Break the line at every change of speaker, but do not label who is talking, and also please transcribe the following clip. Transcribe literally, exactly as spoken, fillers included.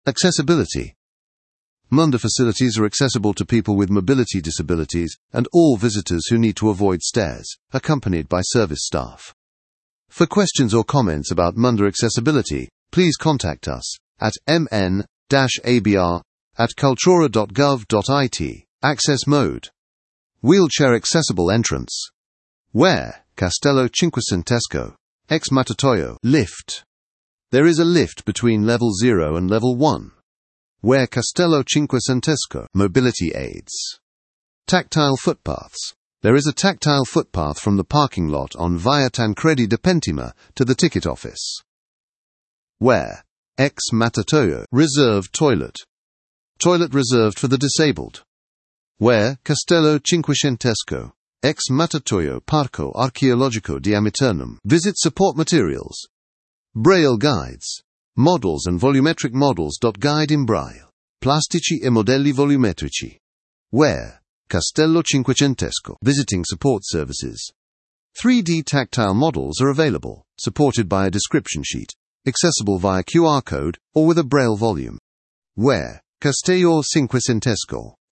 Accessibility. Munda facilities are accessible to people with mobility disabilities and all visitors who need to avoid stairs, accompanied by service staff. For questions or comments about Munda accessibility, please contact us at m n dash a b r at cultura dot gov dot i t. Access mode. Wheelchair accessible entrance. Where? Castello Cinquecentesco. Ex Matatoio. Lift. There is a lift between level zero and level one. Where? Castello Cinquecentesco. Mobility aids. Tactile footpaths. There is a tactile footpath from the parking lot on Via Tancredi de Pentima to the ticket office. Where? Ex Matatoio. Reserved toilet. Toilet reserved for the disabled. Where? Castello Cinquecentesco. Ex Matatoio Parco Archeologico di Amiternum. Visit support materials. Braille guides. Models and volumetric models. Guide in Braille. Plastici e modelli volumetrici. Where? Castello Cinquecentesco. Visiting support services. three D tactile models are available, supported by a description sheet, accessible via Q R code or with a Braille volume. Where? Castello Cinquecentesco.